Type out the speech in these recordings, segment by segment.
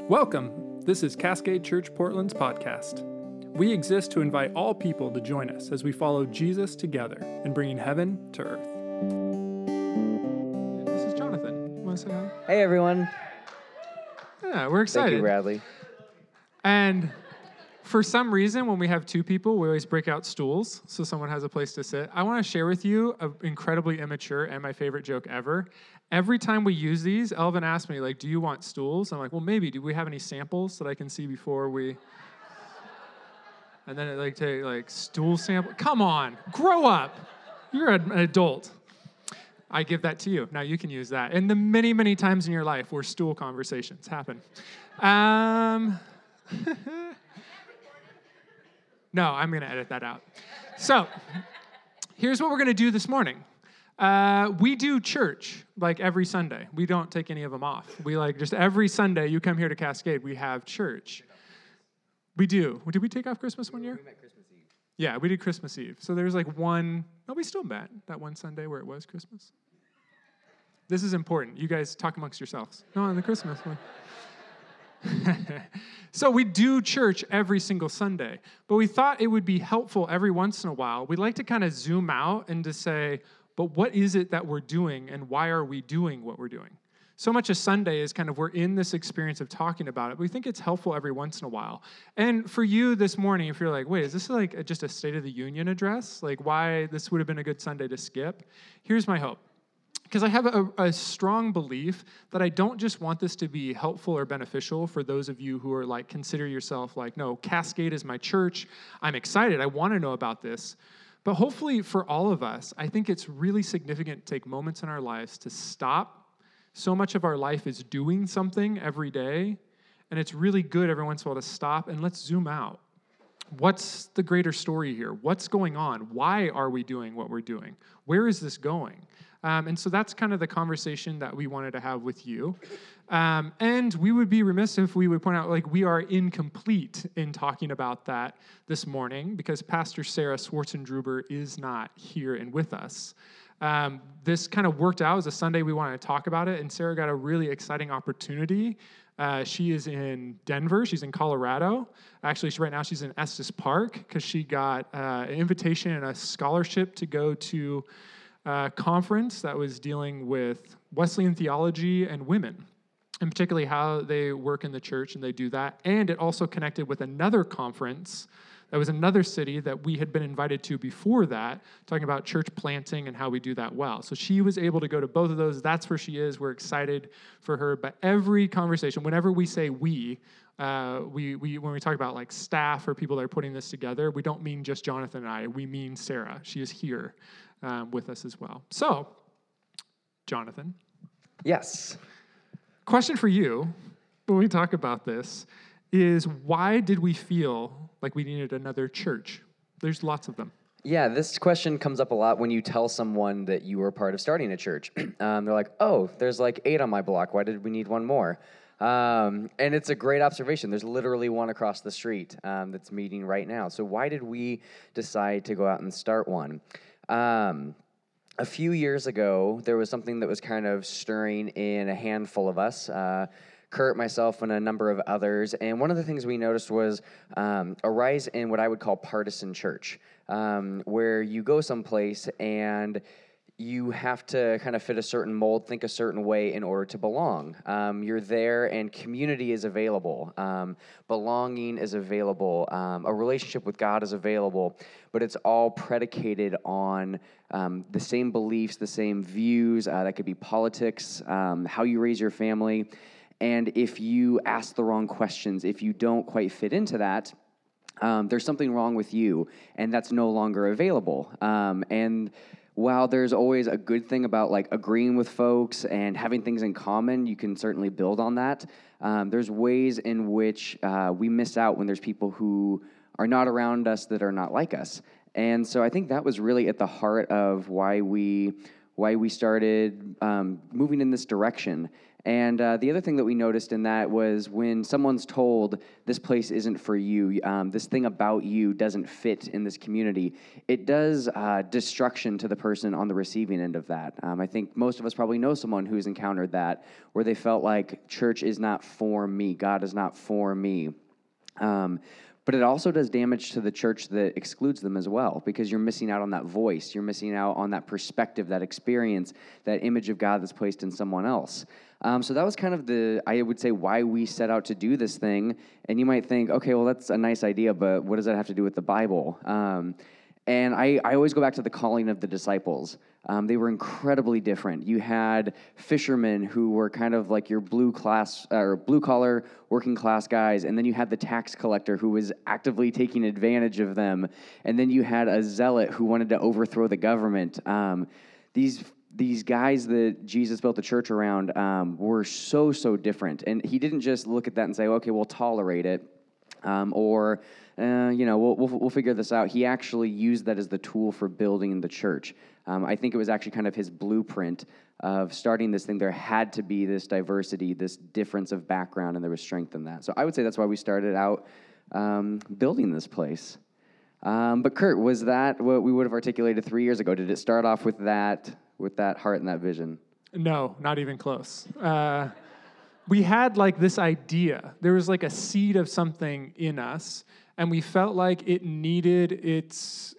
Welcome. This is Cascade Church Portland's podcast. We exist to invite all people to join us as we follow Jesus together in bringing heaven to earth. This is Jonathan. You want to say hi? Hey, everyone. Yeah, we're excited. Thank you, Bradley. And for some reason, when we have two people, we always break out stools so someone has a place to sit. I want to share with you an incredibly immature and my favorite joke ever. Every time we use these, Elvin asks me, do you want stools? I'm like, well, maybe. Do we have any samples that I can see before we... And then stool sample. Come on, grow up. You're an adult. I give that to you. Now you can use that. And the many, many times in your life where stool conversations happen. No, I'm going to edit that out. So here's what we're going to do this morning. We do church every Sunday. We don't take any of them off. We just every Sunday you come here to Cascade, we have church. We do. Did we take off Christmas one year? We met Christmas Eve. Yeah, we did Christmas Eve. So there's one, no, we still met that one Sunday where it was Christmas. This is important. You guys talk amongst yourselves. No, on the Christmas one. So we do church every single Sunday, but we thought it would be helpful every once in a while. We'd like to kind of zoom out and to say, but what is it that we're doing and why are we doing what we're doing? So much of Sunday is we're in this experience of talking about it. But we think it's helpful every once in a while. And for you this morning, if you're wait, is this just a State of the Union address? Why this would have been a good Sunday to skip? Here's my hope. Because I have a strong belief that I don't just want this to be helpful or beneficial for those of you who are consider yourself no, Cascade is my church. I'm excited. I want to know about this. But hopefully for all of us, I think it's really significant to take moments in our lives to stop. So much of our life is doing something every day, and it's really good every once in a while to stop and let's zoom out. What's the greater story here? What's going on? Why are we doing what we're doing? Where is this going? And so that's kind of the conversation that we wanted to have with you. And we would be remiss if we would point out, we are incomplete in talking about that this morning because Pastor Sarah Schwartzendruber is not here and with us. This kind of worked out as a Sunday we wanted to talk about it, and Sarah got a really exciting opportunity. She is in Denver. She's in Colorado. Actually, right now she's in Estes Park because she got an invitation and a scholarship to go to a conference that was dealing with Wesleyan theology and women, and particularly how they work in the church and they do that. And it also connected with another conference that was another city that we had been invited to before that, talking about church planting and how we do that well. So she was able to go to both of those. That's where she is. We're excited for her. But every conversation, whenever we say we when we talk about staff or people that are putting this together, we don't mean just Jonathan and I. We mean Sarah. She is here with us as well. So, Jonathan. Yes. Question for you when we talk about this is why did we feel like we needed another church? There's lots of them. Yeah, this question comes up a lot when you tell someone that you were part of starting a church. They're like, oh, there's 8 on my block. Why did we need one more? And it's a great observation. There's literally one across the street that's meeting right now. So why did we decide to go out and start one? A few years ago, there was something that was kind of stirring in a handful of us, Kurt, myself, and a number of others. And one of the things we noticed was a rise in what I would call partisan church, where you go someplace and you have to kind of fit a certain mold, think a certain way in order to belong. You're there and community is available. Belonging is available. A relationship with God is available. But it's all predicated on the same beliefs, the same views. That could be politics, how you raise your family. And if you ask the wrong questions, if you don't quite fit into that, there's something wrong with you, and that's no longer available. And while there's always a good thing about agreeing with folks and having things in common, you can certainly build on that. There's ways in which we miss out when there's people who are not around us that are not like us. And so I think that was really at the heart of why we why we started moving in this direction. And the other thing that we noticed in that was when someone's told this place isn't for you, this thing about you doesn't fit in this community, it does destruction to the person on the receiving end of that. I think most of us probably know someone who's encountered that, where they felt like church is not for me, God is not for me. But it also does damage to the church that excludes them as well, because you're missing out on that voice. You're missing out on that perspective, that experience, that image of God that's placed in someone else. So that was kind of I would say, why we set out to do this thing. And you might think, okay, well, that's a nice idea, but what does that have to do with the Bible? And I always go back to the calling of the disciples. They were incredibly different. You had fishermen who were kind of like your blue collar working class guys, and then you had the tax collector who was actively taking advantage of them, and then you had a zealot who wanted to overthrow the government. These guys that Jesus built the church around were so different, and he didn't just look at that and say, okay, we'll tolerate it, we'll figure this out. He actually used that as the tool for building the church. I think it was actually kind of his blueprint of starting this thing. There had to be this diversity, this difference of background, and there was strength in that. So I would say that's why we started out building this place. But Kurt, was that what we would have articulated 3 years ago? Did it start off with that heart and that vision? No, not even close. We had like this idea. There was like a seed of something in us, and we felt like it needed its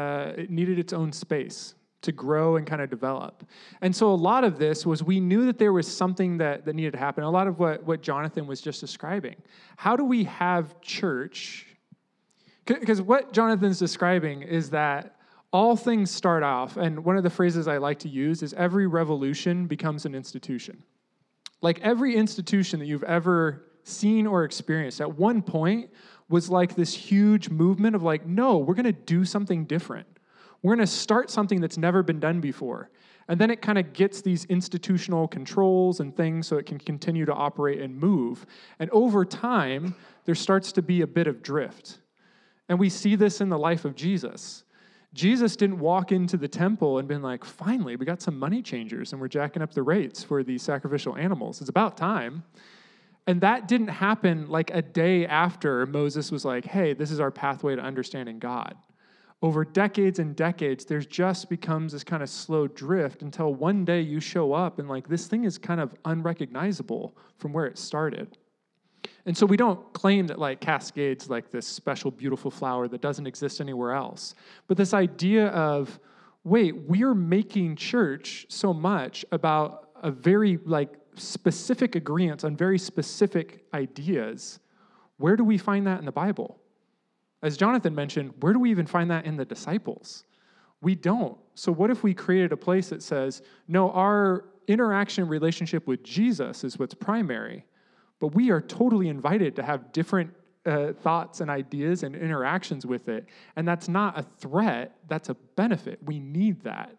own space to grow and kind of develop. And so a lot of this was, we knew that there was something that needed to happen. A lot of what Jonathan was just describing. How do we have church? Because what Jonathan's describing is that all things start off, and one of the phrases I like to use is every revolution becomes an institution. Like every institution that you've ever seen or experienced at one point was like this huge movement of like, no, we're going to do something different. We're going to start something that's never been done before. And then it kind of gets these institutional controls and things so it can continue to operate and move. And over time, there starts to be a bit of drift. And we see this in the life of Jesus. Jesus didn't walk into the temple and been like, finally, we got some money changers and we're jacking up the rates for these sacrificial animals. It's about time. And that didn't happen like a day after Moses was like, hey, this is our pathway to understanding God. Over decades and decades, there's just becomes this kind of slow drift until one day you show up and like this thing is kind of unrecognizable from where it started. And so we don't claim that like Cascade's like this special, beautiful flower that doesn't exist anywhere else. But this idea of, wait, we're making church so much about a very like specific agreement on very specific ideas. Where do we find that in the Bible? As Jonathan mentioned, where do we even find that in the disciples? We don't. So what if we created a place that says, no, our interaction relationship with Jesus is what's primary, but we are totally invited to have different thoughts and ideas and interactions with it. And that's not a threat, that's a benefit. We need that.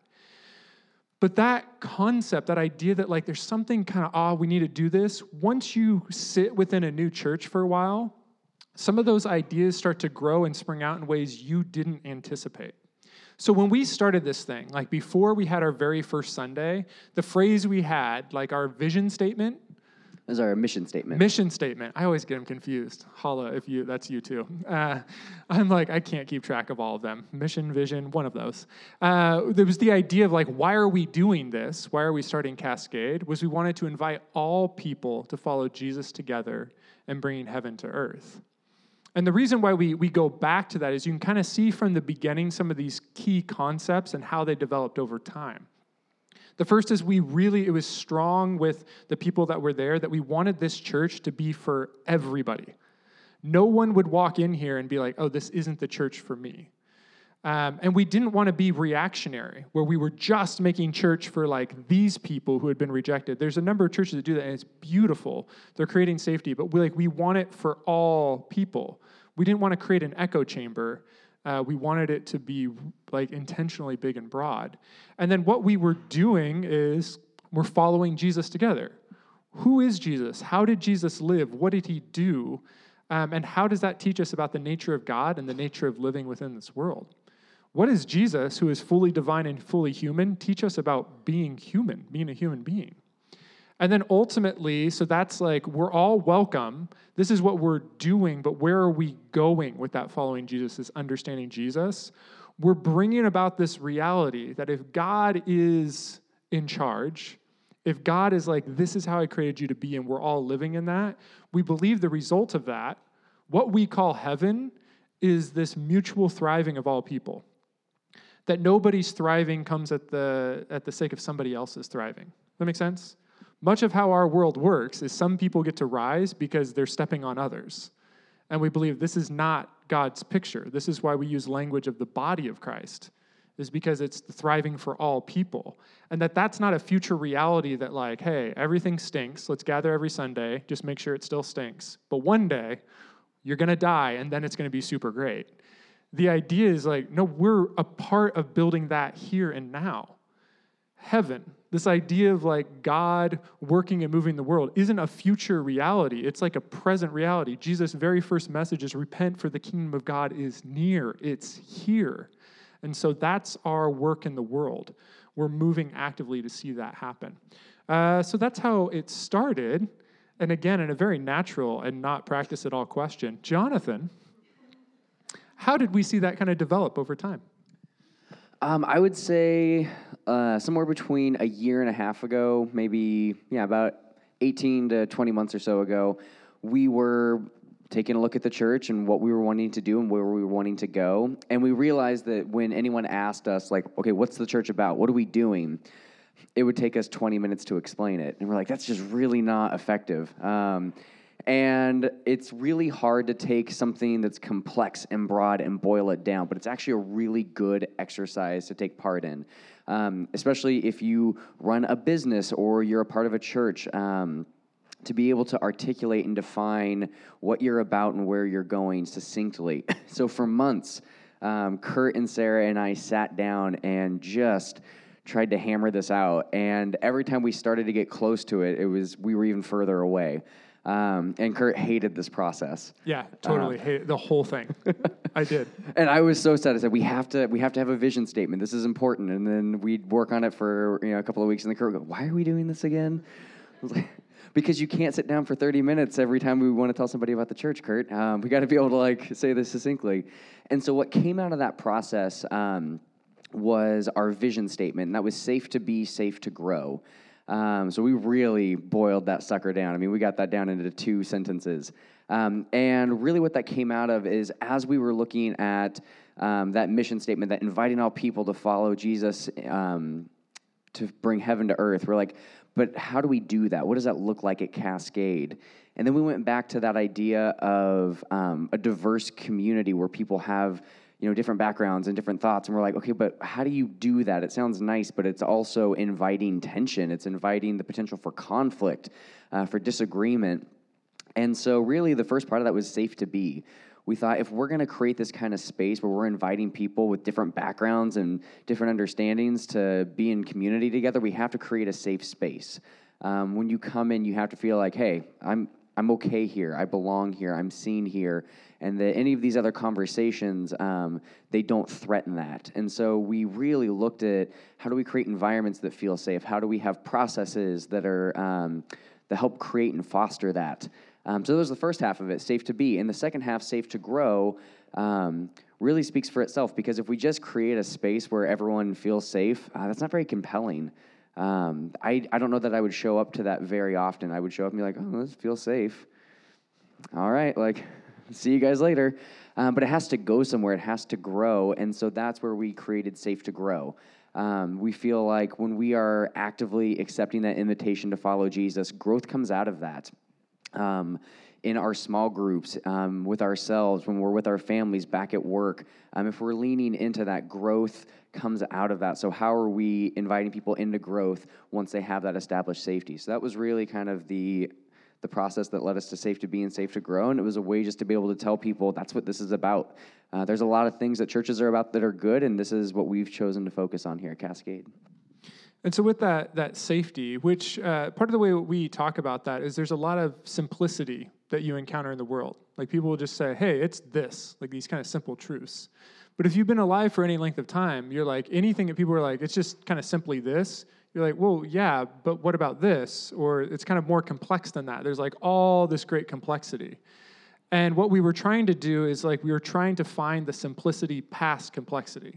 But that concept, that idea that like there's something kind of, we need to do this, once you sit within a new church for a while, some of those ideas start to grow and spring out in ways you didn't anticipate. So when we started this thing, like before we had our very first Sunday, the phrase we had, like our vision statement, is our mission statement. Mission statement. I always get them confused. Holla, that's you too. I'm like, I can't keep track of all of them. Mission, vision, one of those. There was the idea of like, why are we doing this? Why are we starting Cascade? Was we wanted to invite all people to follow Jesus together and bringing heaven to earth. And the reason why we go back to that is you can kind of see from the beginning some of these key concepts and how they developed over time. The first is it was strong with the people that were there that we wanted this church to be for everybody. No one would walk in here and be like, oh, this isn't the church for me. And we didn't want to be reactionary, where we were just making church for like these people who had been rejected. There's a number of churches that do that, and it's beautiful. They're creating safety, but we want it for all people. We didn't want to create an echo chamber. We wanted it to be like intentionally big and broad. And then what we were doing is we're following Jesus together. Who is Jesus? How did Jesus live? What did he do? And how does that teach us about the nature of God and the nature of living within this world? What does Jesus, who is fully divine and fully human, teach us about being human, being a human being? And then ultimately, so that's like, we're all welcome. This is what we're doing, but where are we going with that following Jesus, is understanding Jesus? We're bringing about this reality that if God is in charge, if God is like, this is how I created you to be, and we're all living in that, we believe the result of that, what we call heaven, is this mutual thriving of all people. That nobody's thriving comes at the sake of somebody else's thriving. That make sense? Much of how our world works is some people get to rise because they're stepping on others. And we believe this is not God's picture. This is why we use language of the body of Christ, is because it's thriving for all people. And that's not a future reality that like, hey, everything stinks. Let's gather every Sunday. Just make sure it still stinks. But one day, you're going to die, and then it's going to be super great. The idea is like, no, we're a part of building that here and now. Heaven, this idea of like God working and moving the world, isn't a future reality. It's like a present reality. Jesus' very first message is repent, for the kingdom of God is near. It's here. And so that's our work in the world. We're moving actively to see that happen. So that's how it started. And again, in a very natural and not practice at all question, Jonathan, how did we see that kind of develop over time? I would say somewhere between a year and a half ago, maybe, about 18 to 20 months or so ago, we were taking a look at the church and what we were wanting to do and where we were wanting to go. And we realized that when anyone asked us, like, okay, what's the church about? What are we doing? It would take us 20 minutes to explain it. And we're like, that's just really not effective. And it's really hard to take something that's complex and broad and boil it down, but it's actually a really good exercise to take part in, especially if you run a business or you're a part of a church, to be able to articulate and define what you're about and where you're going succinctly. So for months, Kurt and Sarah and I sat down and just tried to hammer this out. And every time we started to get close to it, we were even further away. And Kurt hated this process. Yeah, totally hated the whole thing. I did. And I was so sad. I said, we have to have a vision statement. This is important. And then we'd work on it for a couple of weeks, and then Kurt would go, why are we doing this again? I was like, because you can't sit down for 30 minutes every time we want to tell somebody about the church, Kurt. We got to be able to say this succinctly. And so what came out of that process was our vision statement, and that was safe to be, safe to grow. So we really boiled that sucker down. I mean, we got that down into 2 sentences. And really what that came out of is, as we were looking at that mission statement, that inviting all people to follow Jesus to bring heaven to earth, we're like, but how do we do that? What does that look like at Cascade? And then we went back to that idea of a diverse community where people have different backgrounds and different thoughts. And we're like, okay, but how do you do that? It sounds nice, but it's also inviting tension. It's inviting the potential for conflict, for disagreement. And so really the first part of that was safe to be. We thought, if we're going to create this kind of space where we're inviting people with different backgrounds and different understandings to be in community together, we have to create a safe space. When you come in, you have to feel like, hey, I'm okay here, I belong here, I'm seen here, and that any of these other conversations, they don't threaten that. And so we really looked at, how do we create environments that feel safe? How do we have processes that are that help create and foster that? So that was the first half of it, safe to be. And the second half, safe to grow, really speaks for itself, because if we just create a space where everyone feels safe, that's not very compelling. I don't know that I would show up to that very often. I would show up and be like, oh, this feels safe. All right, see you guys later. But it has to go somewhere. It has to grow. And so that's where we created Safe to Grow. We feel like when we are actively accepting that invitation to follow Jesus, growth comes out of that. In our small groups, with ourselves, when we're with our families, back at work, if we're leaning into that, growth comes out of that. So how are we inviting people into growth once they have that established safety? So that was really kind of the process that led us to Safe to Be and Safe to Grow, and it was a way just to be able to tell people that's what this is about. There's a lot of things that churches are about that are good, and this is what we've chosen to focus on here at Cascade. And so with that safety, which part of the way we talk about that is there's a lot of simplicity that you encounter in the world. Like people will just say, hey, it's this, like these kind of simple truths. But if you've been alive for any length of time, you're like, anything that people are like, it's just kind of simply this. You're like, well, yeah, but what about this? Or it's kind of more complex than that. There's like all this great complexity. And what we were trying to do is like, we were trying to find the simplicity past complexity.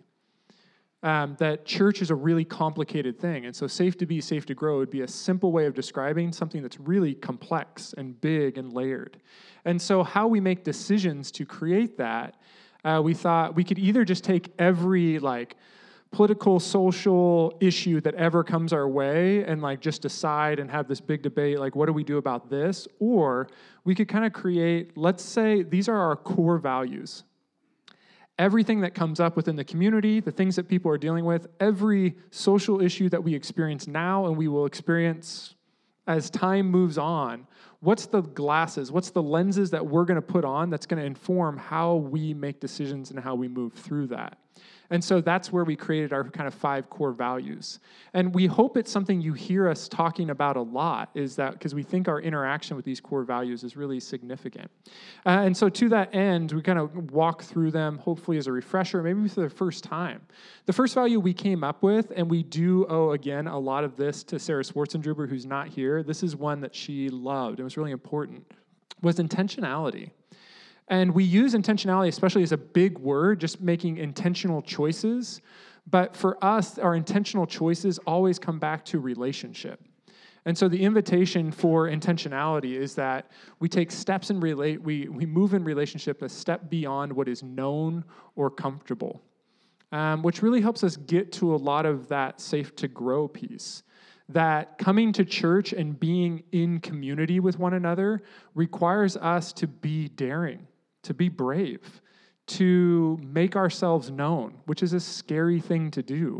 That church is a really complicated thing. And so safe to be, safe to grow would be a simple way of describing something that's really complex and big and layered. And so how we make decisions to create that, we thought we could either just take every like political, social issue that ever comes our way and like just decide and have this big debate, like what do we do about this? Or we could kind of create, let's say these are our core values. Everything that comes up within the community, the things that people are dealing with, every social issue that we experience now and we will experience as time moves on, what's the glasses, what's the lenses that we're going to put on that's going to inform how we make decisions and how we move through that? And so that's where we created our kind of 5 core values. And we hope it's something you hear us talking about a lot, is that because we think our interaction with these core values is really significant. And so to that end, we kind of walk through them, hopefully as a refresher, maybe for the first time. The first value we came up with, and we do owe, again, a lot of this to Sarah Swartzendruber, who's not here. This is one that she loved. It was really important, was intentionality. And we use intentionality, especially as a big word, just making intentional choices. But for us, our intentional choices always come back to relationship. And so the invitation for intentionality is that we take steps and we move in relationship a step beyond what is known or comfortable, which really helps us get to a lot of that safe to grow piece. That coming to church and being in community with one another requires us to be daring, to be brave, to make ourselves known, which is a scary thing to do.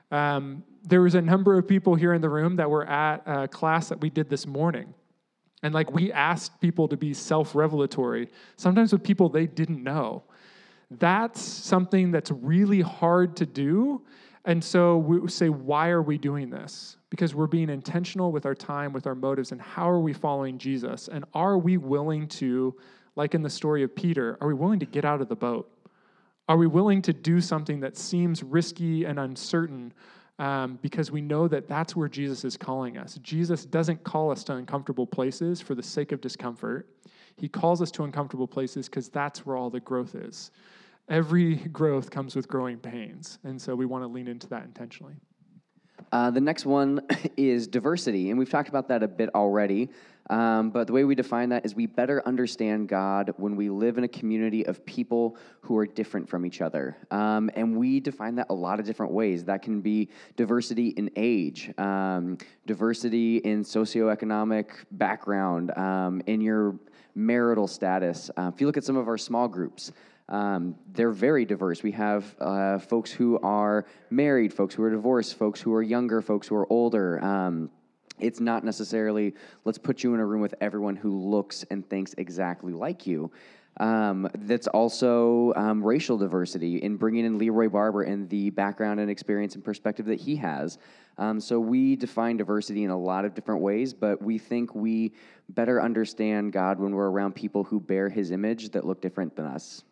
There was a number of people here in the room that were at a class that we did this morning. And like we asked people to be self-revelatory, sometimes with people they didn't know. That's something that's really hard to do. And so we say, why are we doing this? Because we're being intentional with our time, with our motives, and how are we following Jesus? And are we willing to, like in the story of Peter, are we willing to get out of the boat? Are we willing to do something that seems risky and uncertain because we know that that's where Jesus is calling us? Jesus doesn't call us to uncomfortable places for the sake of discomfort. He calls us to uncomfortable places because that's where all the growth is. Every growth comes with growing pains, and so we want to lean into that intentionally. The next one is diversity, and we've talked about that a bit already, but the way we define that is we better understand God when we live in a community of people who are different from each other, and we define that a lot of different ways. That can be diversity in age, diversity in socioeconomic background, in your marital status. If you look at some of our small groups, they're very diverse. We have folks who are married, folks who are divorced, folks who are younger, folks who are older. It's not necessarily, let's put you in a room with everyone who looks and thinks exactly like you. That's also racial diversity in bringing in Leroy Barber and the background and experience and perspective that he has. So we define diversity in a lot of different ways, but we think we better understand God when we're around people who bear his image that look different than us.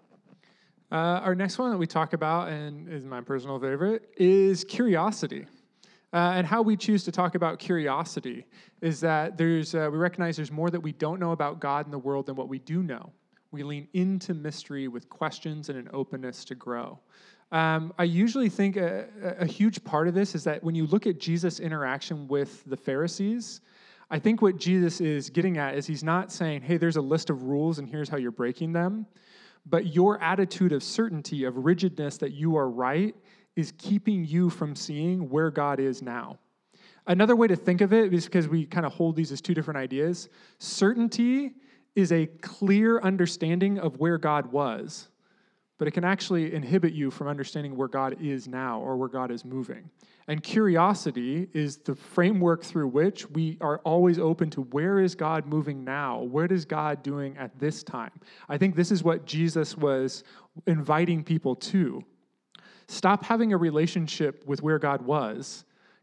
Our next one that we talk about, and is my personal favorite, is curiosity. And how we choose to talk about curiosity is that we recognize there's more that we don't know about God and the world than what we do know. We lean into mystery with questions and an openness to grow. I usually think a huge part of this is that when you look at Jesus' interaction with the Pharisees, I think what Jesus is getting at is he's not saying, hey, there's a list of rules and here's how you're breaking them. But your attitude of certainty, of rigidness that you are right, is keeping you from seeing where God is now. Another way to think of it is because we kind of hold these as two different ideas. Certainty is a clear understanding of where God was, but it can actually inhibit you from understanding where God is now or where God is moving. And curiosity is the framework through which we are always open to where is God moving now? What is God doing at this time? I think this is what Jesus was inviting people to. Stop having a relationship with where God was.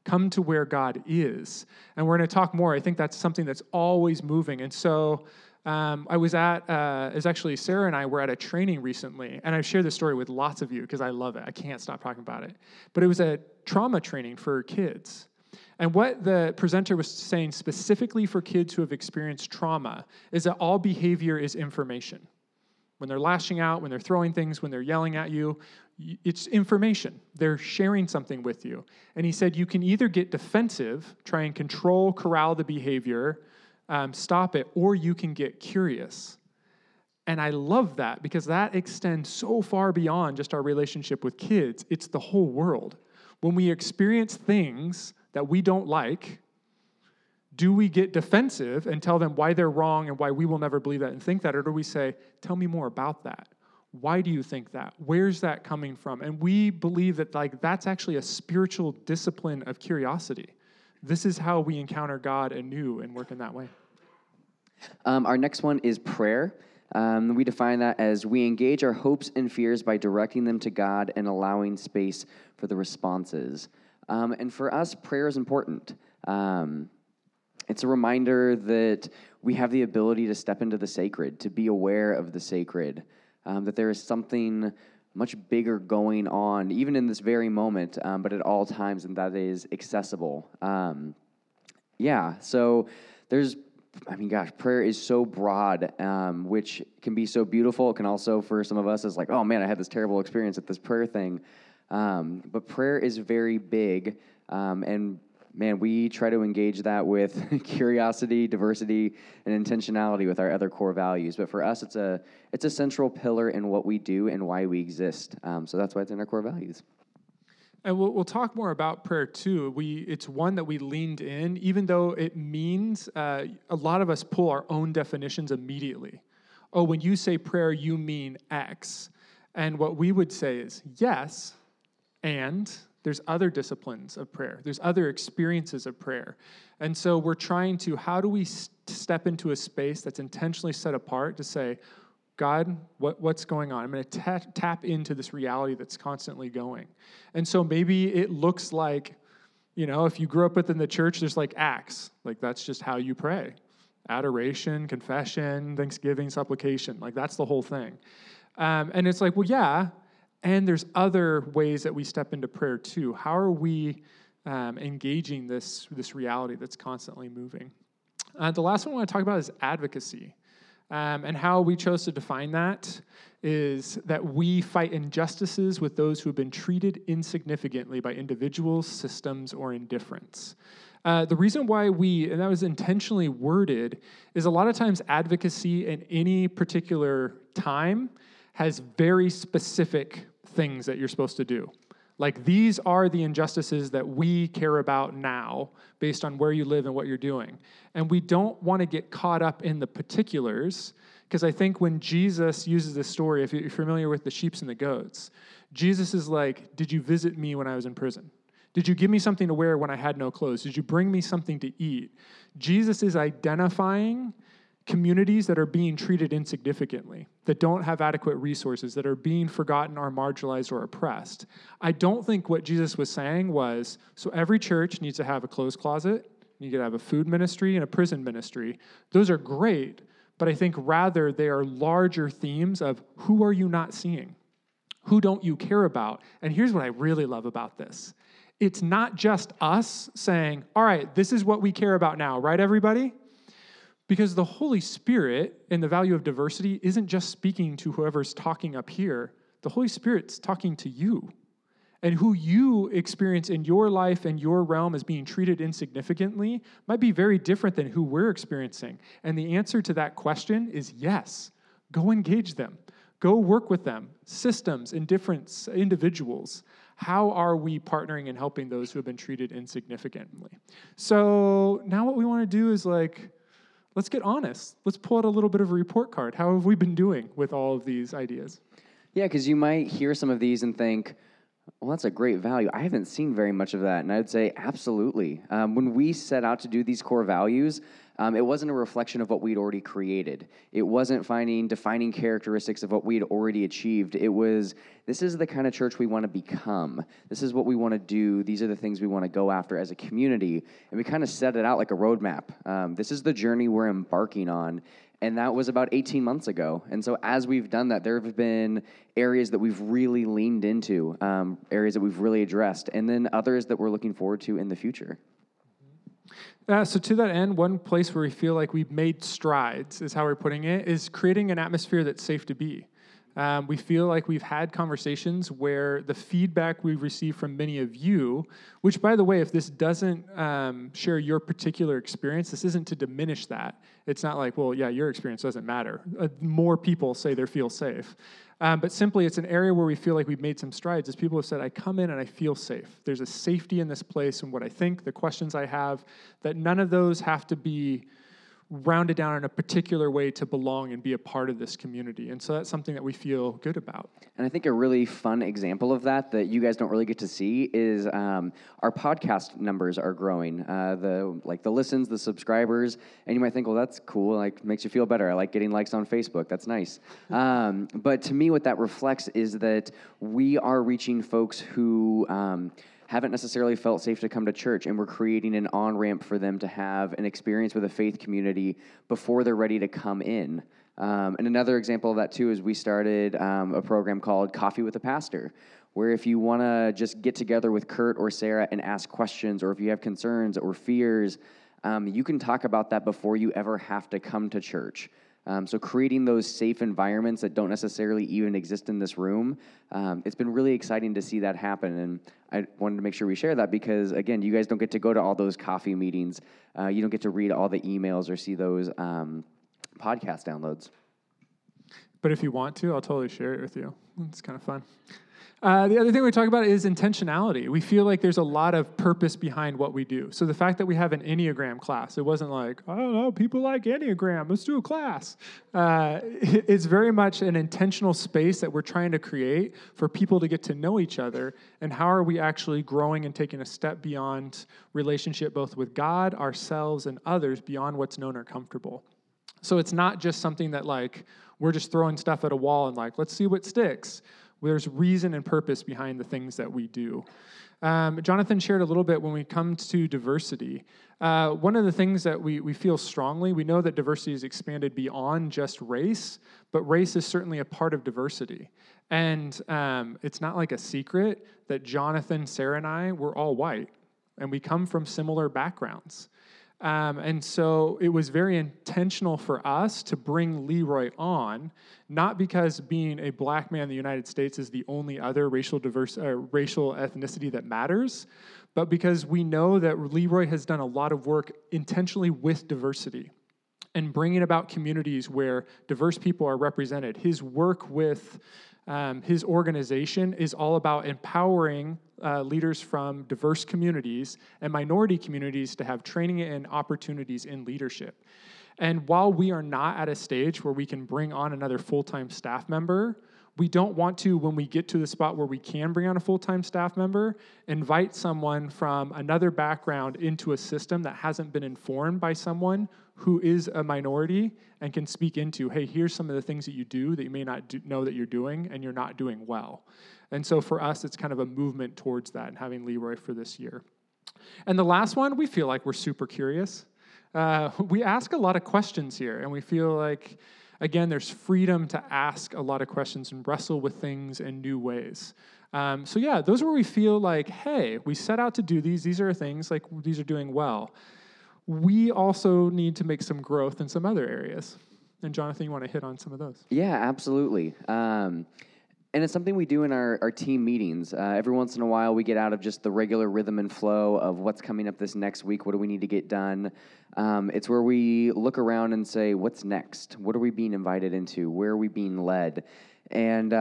Come to where God is. And we're going to talk more. I think that's something that's always moving. And so it was actually Sarah and I were at a training recently, and I've shared this story with lots of you because I love it. I can't stop talking about it. But it was a trauma training for kids. And what the presenter was saying specifically for kids who have experienced trauma is that all behavior is information. When they're lashing out, when they're throwing things, when they're yelling at you, it's information. They're sharing something with you. And he said you can either get defensive, try and control, corral the behavior, stop it, or you can get curious. And I love that because that extends so far beyond just our relationship with kids. It's the whole world. When we experience things that we don't like, do we get defensive and tell them why they're wrong and why we will never believe that and think that? Or do we say, tell me more about that? Why do you think that? Where's that coming from? And we believe that that's actually a spiritual discipline of curiosity. This is how we encounter God anew and work in that way. Our next one is prayer. We define that as we engage our hopes and fears by directing them to God and allowing space for the responses. And for us, prayer is important. It's a reminder that we have the ability to step into the sacred, to be aware of the sacred, that there is something much bigger going on, even in this very moment, but at all times, and that is accessible. So prayer is so broad, which can be so beautiful. It can also, for some of us, is like, oh man, I had this terrible experience at this prayer thing. But prayer is very big, and man, we try to engage that with curiosity, diversity, and intentionality with our other core values. But for us, it's a central pillar in what we do and why we exist. So that's why it's in our core values. And we'll talk more about prayer too. It's one that we leaned in, even though it means a lot of us pull our own definitions immediately. Oh, when you say prayer, you mean X. And what we would say is yes, and there's other disciplines of prayer. There's other experiences of prayer. And so we're trying to, how do we step into a space that's intentionally set apart to say, God, what's going on? I'm going to tap into this reality that's constantly going. And so maybe it looks like, if you grew up within the church, there's like acts. Like that's just how you pray. Adoration, confession, thanksgiving, supplication. Like that's the whole thing. And it's like, well, yeah. And there's other ways that we step into prayer too. How are we engaging this reality that's constantly moving? The last one I want to talk about is advocacy. And how we chose to define that is that we fight injustices with those who have been treated insignificantly by individuals, systems, or indifference. The reason why and that was intentionally worded, is a lot of times advocacy in any particular time has very specific things that you're supposed to do. Like these are the injustices that we care about now based on where you live and what you're doing. And we don't want to get caught up in the particulars, because I think when Jesus uses this story, if you're familiar with the sheep and the goats, Jesus is like, did you visit me when I was in prison? Did you give me something to wear when I had no clothes? Did you bring me something to eat? Jesus is identifying communities that are being treated insignificantly, that don't have adequate resources, that are being forgotten or marginalized or oppressed. I don't think what Jesus was saying was, so every church needs to have a clothes closet, you could have a food ministry and a prison ministry. Those are great, but I think rather they are larger themes of who are you not seeing? Who don't you care about? And here's what I really love about this. It's not just us saying, all right, this is what we care about now, right, everybody? Because the Holy Spirit and the value of diversity isn't just speaking to whoever's talking up here. The Holy Spirit's talking to you. And who you experience in your life and your realm as being treated insignificantly might be very different than who we're experiencing. And the answer to that question is yes. Go engage them. Go work with them. Systems and different individuals. How are we partnering and helping those who have been treated insignificantly? So now what we want to do is let's get honest. Let's pull out a little bit of a report card. How have we been doing with all of these ideas? Yeah, because you might hear some of these and think, well, that's a great value. I haven't seen very much of that. And I would say, absolutely. When we set out to do these core values, It wasn't a reflection of what we'd already created. It wasn't finding defining characteristics of what we'd already achieved. It was, this is the kind of church we want to become. This is what we want to do. These are the things we want to go after as a community. And we kind of set it out like a roadmap. This is the journey we're embarking on. And that was about 18 months ago. And so as we've done that, there have been areas that we've really leaned into, areas that we've really addressed, and then others that we're looking forward to in the future. So to that end, one place where we feel like we've made strides, is how we're putting it, is creating an atmosphere that's safe to be. We feel like we've had conversations where the feedback we've received from many of you, which, by the way, if this doesn't share your particular experience, this isn't to diminish that. It's not like, well, yeah, your experience doesn't matter. More people say they feel safe. But simply, it's an area where we feel like we've made some strides, as people have said, I come in and I feel safe. There's a safety in this place and what I think, the questions I have, that none of those have to be rounded down in a particular way to belong and be a part of this community. And so that's something that we feel good about. And I think a really fun example of that you guys don't really get to see is our podcast numbers are growing. The listens, the subscribers, and you might think, well, that's cool. Like, makes you feel better. I like getting likes on Facebook. That's nice. But to me, what that reflects is that we are reaching folks who haven't necessarily felt safe to come to church, and we're creating an on-ramp for them to have an experience with a faith community before they're ready to come in. And another example of that, too, is we started a program called Coffee with a Pastor, where if you want to just get together with Kurt or Sarah and ask questions, or if you have concerns or fears, you can talk about that before you ever have to come to church. So creating those safe environments that don't necessarily even exist in this room, it's been really exciting to see that happen. And I wanted to make sure we share that because, again, you guys don't get to go to all those coffee meetings. You don't get to read all the emails or see those podcast downloads. But if you want to, I'll totally share it with you. It's kind of fun. The other thing we talk about is intentionality. We feel like there's a lot of purpose behind what we do. So the fact that we have an Enneagram class, it wasn't like, I don't know, people like Enneagram, let's do a class. It's very much an intentional space that we're trying to create for people to get to know each other, and how are we actually growing and taking a step beyond relationship both with God, ourselves, and others beyond what's known or comfortable. So it's not just something that like we're just throwing stuff at a wall and like, let's see what sticks. There's reason and purpose behind the things that we do. Jonathan shared a little bit when we come to diversity. One of the things that we feel strongly, we know that diversity is expanded beyond just race, but race is certainly a part of diversity. And it's not like a secret that Jonathan, Sarah, and I, we're all white, and we come from similar backgrounds. And so it was very intentional for us to bring Leroy on, not because being a black man in the United States is the only other racial ethnicity that matters, but because we know that Leroy has done a lot of work intentionally with diversity and bringing about communities where diverse people are represented. His work with his organization is all about empowering leaders from diverse communities and minority communities to have training and opportunities in leadership. And while we are not at a stage where we can bring on another full-time staff member, we don't want to, when we get to the spot where we can bring on a full-time staff member, invite someone from another background into a system that hasn't been informed by someone who is a minority and can speak into, hey, here's some of the things that you do that you may not know that you're doing and you're not doing well. And so for us, it's kind of a movement towards that and having Leroy for this year. And the last one, we feel like we're super curious. We ask a lot of questions here, and we feel like, again, there's freedom to ask a lot of questions and wrestle with things in new ways. So yeah, those are where we feel like, hey, we set out to do these. These are things, like these are doing well. We also need to make some growth in some other areas. And Jonathan, you want to hit on some of those? Yeah, absolutely. And it's something we do in our team meetings. Every once in a while, we get out of just the regular rhythm and flow of what's coming up this next week, what do we need to get done. It's where we look around and say, what's next? What are we being invited into? Where are we being led? And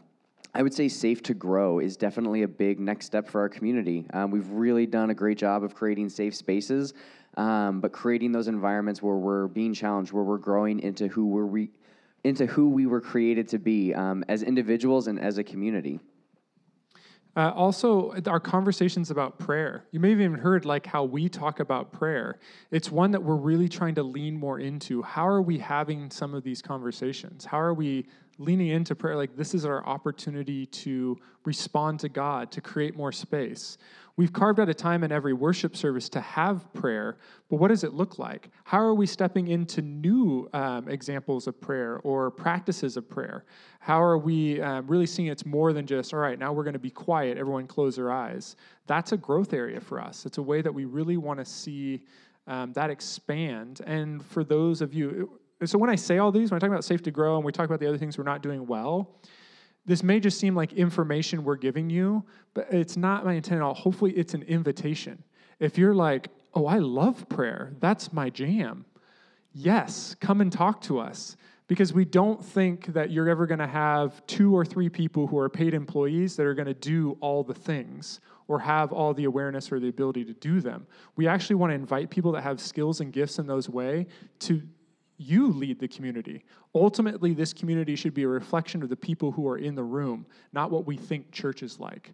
I would say Safe to Grow is definitely a big next step for our community. We've really done a great job of creating safe spaces, but creating those environments where we're being challenged, where we're growing into who we were created to be as individuals and as a community. Also, our conversations about prayer. You may have even heard like how we talk about prayer. It's one that we're really trying to lean more into. How are we having some of these conversations? How are we leaning into prayer? Like this is our opportunity to respond to God, to create more space. We've carved out a time in every worship service to have prayer, but what does it look like? How are we stepping into new examples of prayer or practices of prayer? How are we really seeing it's more than just, all right, now we're going to be quiet, everyone close their eyes. That's a growth area for us. It's a way that we really want to see that expand. And for those of you, so when I say all these, when I talk about safe to grow and we talk about the other things we're not doing well, this may just seem like information we're giving you, but it's not my intent at all. Hopefully it's an invitation. If you're like, oh, I love prayer, that's my jam. Yes, come and talk to us. Because we don't think that you're ever going to have 2 or 3 people who are paid employees that are going to do all the things or have all the awareness or the ability to do them. We actually want to invite people that have skills and gifts in those ways to you lead the community. Ultimately, this community should be a reflection of the people who are in the room, not what we think church is like.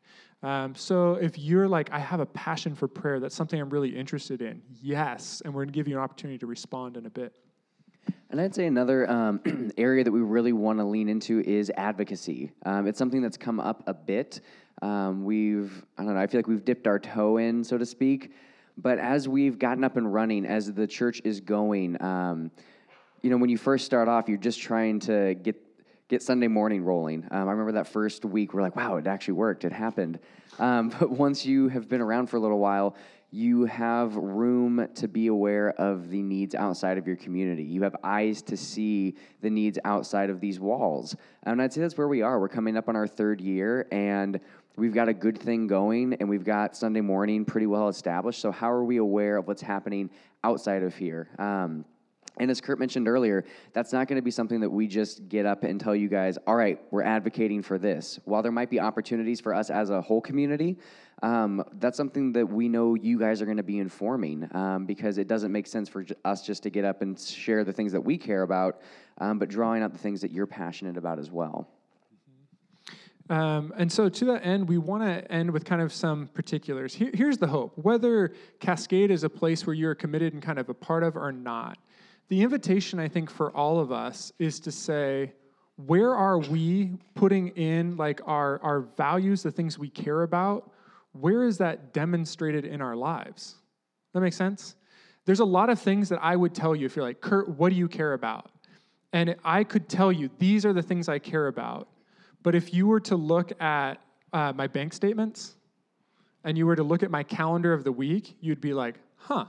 So if you're like, I have a passion for prayer, that's something I'm really interested in, yes, and we're going to give you an opportunity to respond in a bit. And I'd say another area that we really want to lean into is advocacy. It's something that's come up a bit. I feel like we've dipped our toe in, so to speak. But as we've gotten up and running, as the church is going, when you first start off, you're just trying to get Sunday morning rolling. I remember that first week, we're like, wow, it actually worked. It happened. But once you have been around for a little while, you have room to be aware of the needs outside of your community. You have eyes to see the needs outside of these walls. And I'd say that's where we are. We're coming up on our 3rd year, and we've got a good thing going, and we've got Sunday morning pretty well established. So how are we aware of what's happening outside of here? And as Kurt mentioned earlier, that's not going to be something that we just get up and tell you guys, all right, we're advocating for this. While there might be opportunities for us as a whole community, that's something that we know you guys are going to be informing because it doesn't make sense for us just to get up and share the things that we care about, but drawing out the things that you're passionate about as well. And so to that end, we want to end with kind of some particulars. Here's the hope. Whether Cascade is a place where you're committed and kind of a part of or not, the invitation, I think, for all of us is to say, where are we putting in like our values, the things we care about? Where is that demonstrated in our lives? That makes sense? There's a lot of things that I would tell you if you're like, Kurt, what do you care about? And I could tell you, these are the things I care about. But if you were to look at my bank statements and you were to look at my calendar of the week, you'd be like, huh.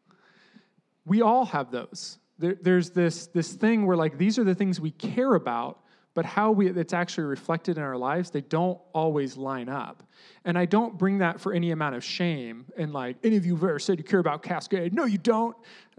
We all have those. There's this thing where like these are the things we care about, but how it's actually reflected in our lives, they don't always line up. And I don't bring that for any amount of shame. And like, any of you have ever said you care about Cascade? No, you don't.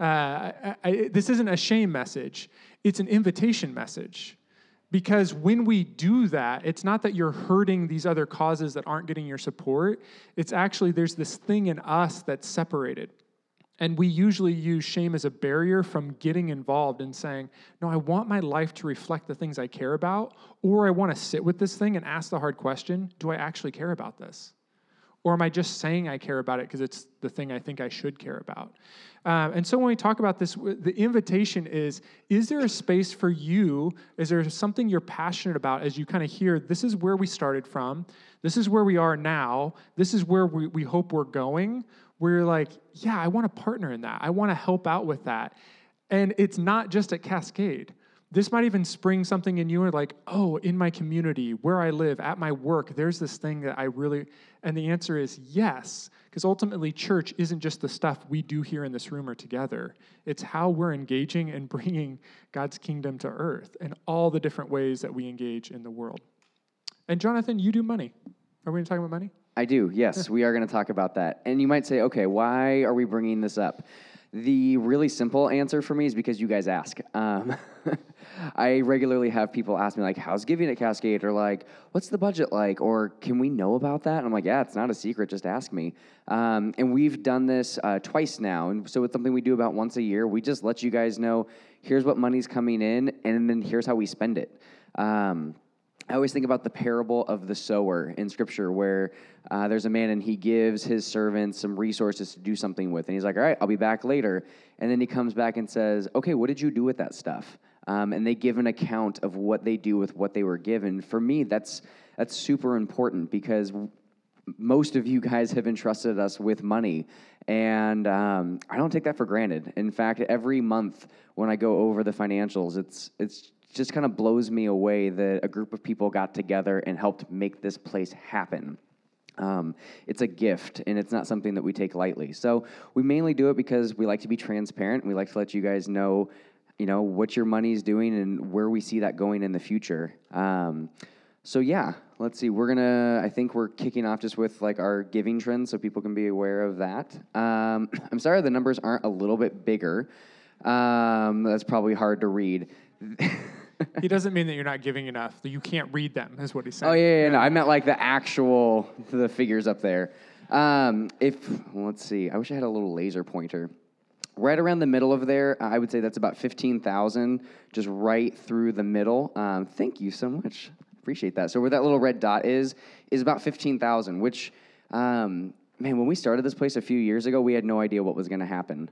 This isn't a shame message. It's an invitation message. Because when we do that, it's not that you're hurting these other causes that aren't getting your support. It's actually there's this thing in us that's separated. And we usually use shame as a barrier from getting involved and saying, no, I want my life to reflect the things I care about, or I want to sit with this thing and ask the hard question, do I actually care about this? Or am I just saying I care about it because it's the thing I think I should care about? And so when we talk about this, the invitation is there a space for you? Is there something you're passionate about as you kind of hear, this is where we started from, this is where we are now, this is where we hope we're going, where you're like, yeah, I want to partner in that. I want to help out with that. And it's not just at Cascade. This might even spring something in you and like, oh, in my community, where I live, at my work, there's this thing that I really, and the answer is yes, because ultimately church isn't just the stuff we do here in this room or together. It's how we're engaging and bringing God's kingdom to earth and all the different ways that we engage in the world. And Jonathan, you do money. Are we going to talk about money? I do, yes. We are going to talk about that. And you might say, okay, why are we bringing this up? The really simple answer for me is because you guys ask. I regularly have people ask me, like, how's giving at Cascade? Or, like, what's the budget like? Or can we know about that? And I'm like, yeah, it's not a secret. Just ask me. And we've done this twice now. And so it's something we do about once a year. We just let you guys know, here's what money's coming in, and then here's how we spend it. I always think about the parable of the sower in Scripture, where there's a man and he gives his servants some resources to do something with. And he's like, all right, I'll be back later. And then he comes back and says, okay, what did you do with that stuff? And they give an account of what they do with what they were given. For me, that's super important, because most of you guys have entrusted us with money, and I don't take that for granted. In fact, every month when I go over the financials, it's just kind of blows me away that a group of people got together and helped make this place happen. It's a gift, and it's not something that we take lightly. So we mainly do it because we like to be transparent, and we like to let you guys know, what your money's doing and where we see that going in the future. So yeah, let's see. I think we're kicking off just with like our giving trends, so people can be aware of that. I'm sorry the numbers aren't a little bit bigger. That's probably hard to read. He doesn't mean that you're not giving enough, that you can't read them, is what he's saying. Oh, yeah, no, I meant like the figures up there. Let's see, I wish I had a little laser pointer. Right around the middle of there, I would say that's about 15,000, just right through the middle. Thank you so much. Appreciate that. So where that little red dot is about 15,000, which, man, when we started this place a few years ago, we had no idea what was going to happen.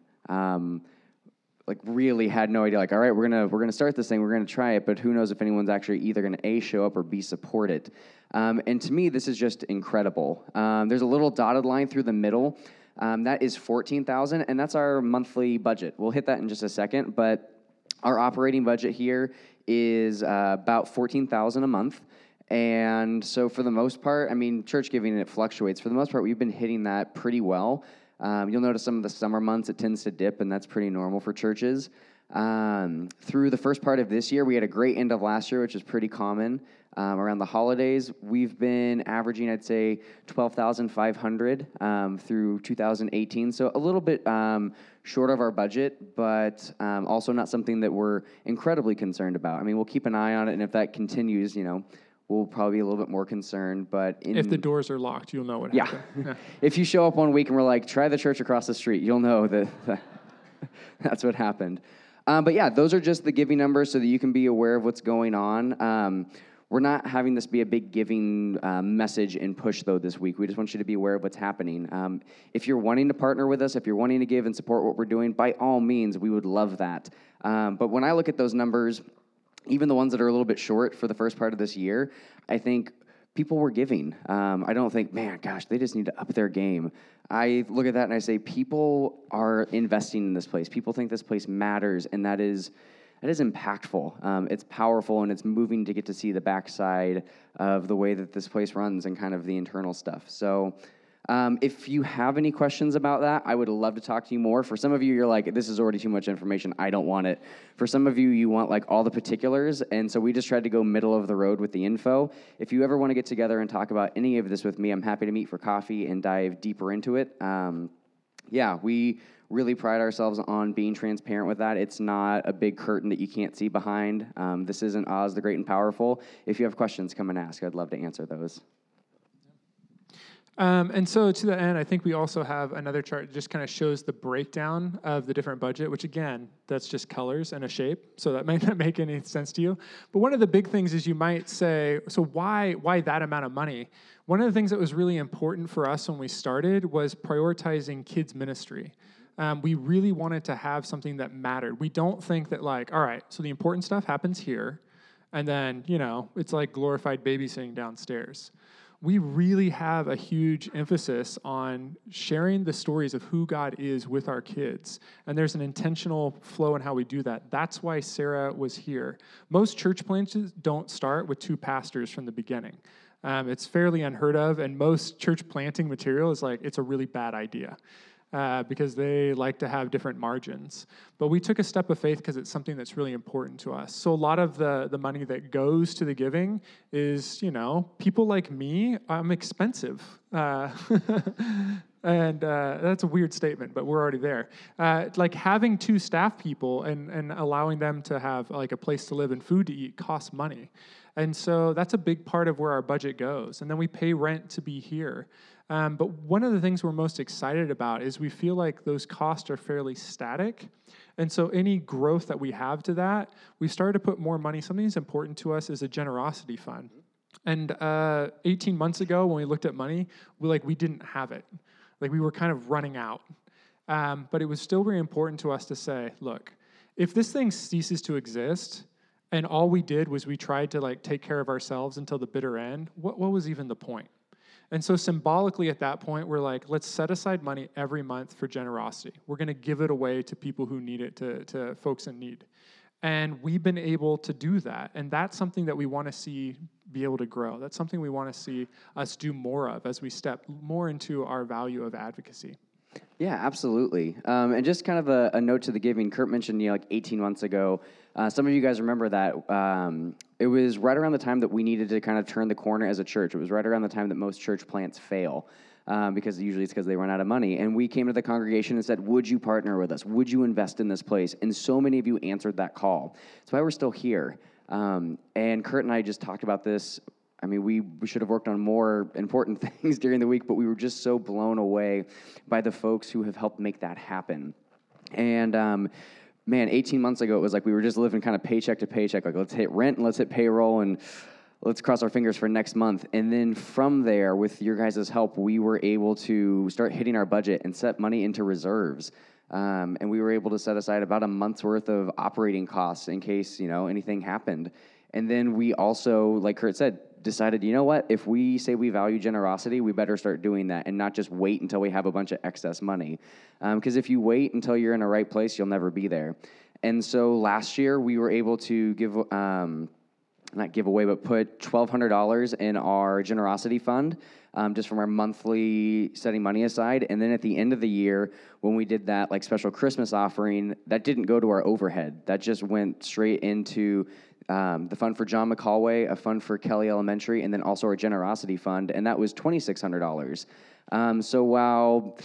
Really had no idea. All right, we're gonna start this thing. We're gonna try it, but who knows if anyone's actually either gonna A, show up, or B, support it. And to me, this is just incredible. There's a little dotted line through the middle. That is 14,000, and that's our monthly budget. We'll hit that in just a second, but our operating budget here is about 14,000 a month. And so for the most part, church giving, it fluctuates. For the most part, we've been hitting that pretty well. You'll notice some of the summer months, it tends to dip, and that's pretty normal for churches. Through the first part of this year, we had a great end of last year, which is pretty common. Around the holidays, we've been averaging, I'd say, 12,500 through 2018. So a little bit short of our budget, but also not something that we're incredibly concerned about. We'll keep an eye on it, and if that continues, we'll probably be a little bit more concerned. But if the doors are locked, you'll know what happened. Yeah. If you show up one week and we're like, try the church across the street, you'll know that that's what happened. But yeah, those are just the giving numbers so that you can be aware of what's going on. We're not having this be a big giving message and push, though, this week. We just want you to be aware of what's happening. If you're wanting to partner with us, if you're wanting to give and support what we're doing, by all means, we would love that. But when I look at those numbers, even the ones that are a little bit short for the first part of this year, I think people were giving. I don't think, man, gosh, they just need to up their game. I look at that and I say, people are investing in this place. People think this place matters, and that is impactful. It's powerful, and it's moving to get to see the backside of the way that this place runs and kind of the internal stuff. So if you have any questions about that, I would love to talk to you more. For some of you, you're like, this is already too much information. I don't want it. For some of you, you want all the particulars, and so we just tried to go middle of the road with the info. If you ever want to get together and talk about any of this with me, I'm happy to meet for coffee and dive deeper into it. We really pride ourselves on being transparent with that. It's not a big curtain that you can't see behind. This isn't Oz the Great and Powerful. If you have questions, come and ask. I'd love to answer those. And so to the end, I think we also have another chart that just kind of shows the breakdown of the different budget, which again, that's just colors and a shape. So that might not make any sense to you. But one of the big things is you might say, so why that amount of money? One of the things that was really important for us when we started was prioritizing kids ministry. We really wanted to have something that mattered. We don't think that all right, so the important stuff happens here, and then, it's like glorified babysitting downstairs. We really have a huge emphasis on sharing the stories of who God is with our kids. And there's an intentional flow in how we do that. That's why Sarah was here. Most church plants don't start with 2 pastors from the beginning. It's fairly unheard of, and most church planting material is it's a really bad idea. Because they like to have different margins. But we took a step of faith because it's something that's really important to us. So a lot of the money that goes to the giving is, people like me, I'm expensive. And that's a weird statement, but we're already there. Having 2 staff people and allowing them to have a place to live and food to eat costs money. And so that's a big part of where our budget goes. And then we pay rent to be here. But one of the things we're most excited about is we feel like those costs are fairly static. And so any growth that we have to that, we've started to put more money. Something that's important to us is a generosity fund. And 18 months ago, when we looked at money, we didn't have it. Like we were kind of running out. But it was still very important to us to say, look, if this thing ceases to exist, and all we did was we tried to like take care of ourselves until the bitter end, what was even the point? And so symbolically at that point, we're like, let's set aside money every month for generosity. We're going to give it away to people who need it, to folks in need. And we've been able to do that. And that's something that we want to see be able to grow. That's something we want to see us do more of as we step more into our value of advocacy. Yeah, absolutely. And just kind of a note to the giving. Kurt mentioned, like 18 months ago. Some of you guys remember that it was right around the time that we needed to kind of turn the corner as a church. It was right around the time that most church plants fail. Because usually it's because they run out of money. And we came to the congregation and said, would you partner with us? Would you invest in this place? And so many of you answered that call. That's why we're still here. And Kurt and I just talked about this. I mean, we should have worked on more important things during the week, but we were just so blown away by the folks who have helped make that happen. And man, 18 months ago, it was like we were just living kind of paycheck to paycheck. Like, let's hit rent and let's hit payroll and let's cross our fingers for next month. And then from there, with your guys' help, we were able to start hitting our budget and set money into reserves. And we were able to set aside about a month's worth of operating costs in case, anything happened. And then we also, like Kurt said, decided, you know what, if we say we value generosity, we better start doing that and not just wait until we have a bunch of excess money. Because if you wait until you're in the right place, you'll never be there. And so last year, we were able to give, not give away, but put $1,200 in our generosity fund, just from our monthly setting money aside. And then at the end of the year, when we did that like special Christmas offering, that didn't go to our overhead. That just went straight into the fund for John McCallway, a fund for Kelly Elementary, and then also our generosity fund, and that was $2,600. So while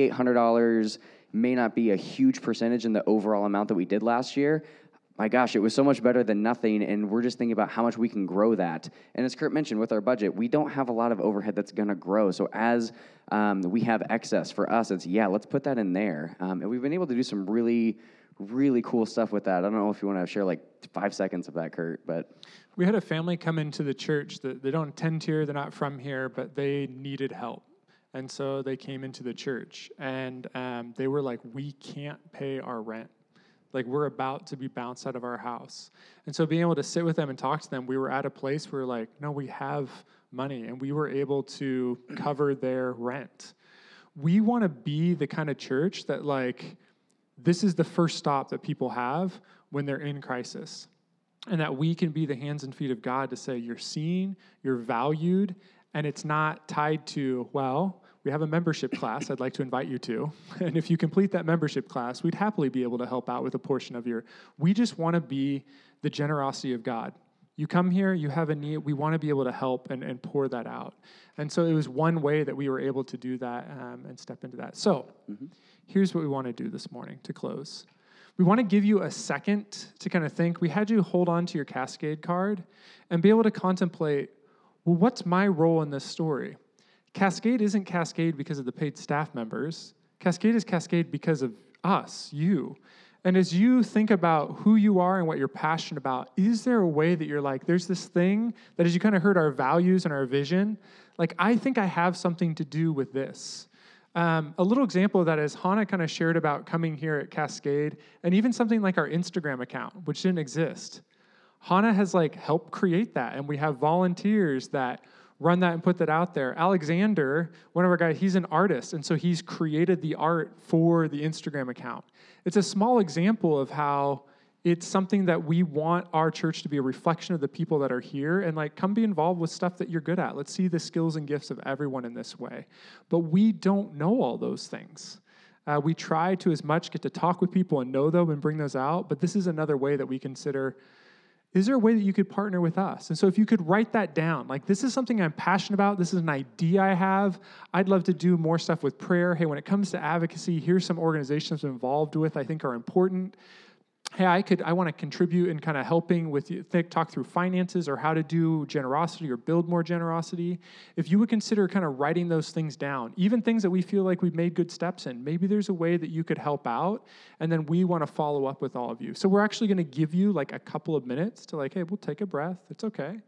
$3,800 may not be a huge percentage in the overall amount that we did last year, my gosh, it was so much better than nothing, and we're just thinking about how much we can grow that. And as Kurt mentioned, with our budget, we don't have a lot of overhead that's going to grow. So as we have excess for us, it's, let's put that in there. And we've been able to do some really cool stuff with that. I don't know if you want to share like 5 seconds of that, Kurt, but we had a family come into the church that they don't attend here, they're not from here, but they needed help. And so they came into the church, and they were like, we can't pay our rent. Like, we're about to be bounced out of our house. And so being able to sit with them and talk to them, we were at a place where like, no, we have money, and we were able to cover their rent. We want to be the kind of church that like, this is the first stop that people have when they're in crisis, and that we can be the hands and feet of God to say, you're seen, you're valued, and it's not tied to, well, we have a membership class I'd like to invite you to, and if you complete that membership class, we'd happily be able to help out with a portion of we just want to be the generosity of God. You come here, you have a need, we want to be able to help and pour that out. And so it was one way that we were able to do that and step into that. So here's what we want to do this morning to close. We want to give you a second to kind of think. We had you hold on to your Cascade card and be able to contemplate, well, what's my role in this story? Cascade isn't Cascade because of the paid staff members. Cascade is Cascade because of us, you. And as you think about who you are and what you're passionate about, is there a way that you're like, there's this thing that as you kind of heard our values and our vision, like, I think I have something to do with this. A little example of that is Hannah kind of shared about coming here at Cascade, and even something like our Instagram account, which didn't exist. Hannah has like helped create that, and we have volunteers that run that and put that out there. Alexander, one of our guys, he's an artist, and so he's created the art for the Instagram account. It's a small example of how it's something that we want our church to be a reflection of the people that are here, and like, come be involved with stuff that you're good at. Let's see the skills and gifts of everyone in this way. But we don't know all those things. We try to as much get to talk with people and know them and bring those out, but this is another way that we consider, is there a way that you could partner with us? And so if you could write that down, like, this is something I'm passionate about, this is an idea I have, I'd love to do more stuff with prayer. Hey, when it comes to advocacy, here's some organizations I'm involved with I think are important. Hey, I want to contribute in kind of helping with you, talk through finances or how to do generosity or build more generosity. If you would consider kind of writing those things down, even things that we feel like we've made good steps in, maybe there's a way that you could help out, and then we want to follow up with all of you. So we're actually going to give you like a couple of minutes to like, hey, we'll take a breath. It's okay.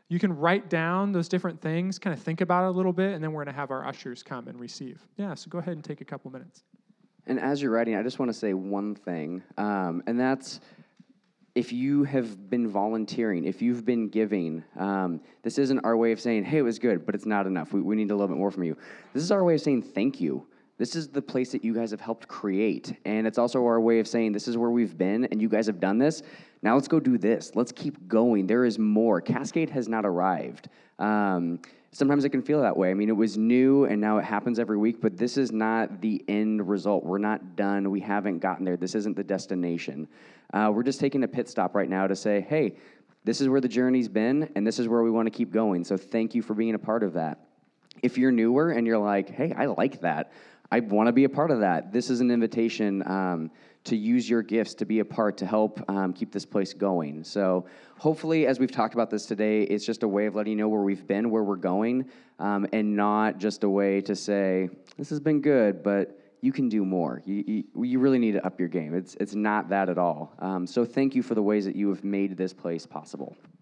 You can write down those different things, kind of think about it a little bit, and then we're going to have our ushers come and receive. Yeah, so go ahead and take a couple minutes. And as you're writing, I just want to say one thing, and that's if you have been volunteering, if you've been giving, this isn't our way of saying, hey, it was good, but it's not enough. We need a little bit more from you. This is our way of saying thank you. This is the place that you guys have helped create. And it's also our way of saying this is where we've been, and you guys have done this. Now let's go do this. Let's keep going. There is more. Cascade has not arrived. Sometimes it can feel that way. I mean, it was new, and now it happens every week, but this is not the end result. We're not done. We haven't gotten there. This isn't the destination. We're just taking a pit stop right now to say, hey, this is where the journey's been, and this is where we want to keep going. So thank you for being a part of that. If you're newer and you're like, hey, I like that, I want to be a part of that, this is an invitation to use your gifts to be a part to help keep this place going. So hopefully, as we've talked about this today, it's just a way of letting you know where we've been, where we're going, and not just a way to say, this has been good, but you can do more. You really need to up your game. It's not that at all. So thank you for the ways that you have made this place possible.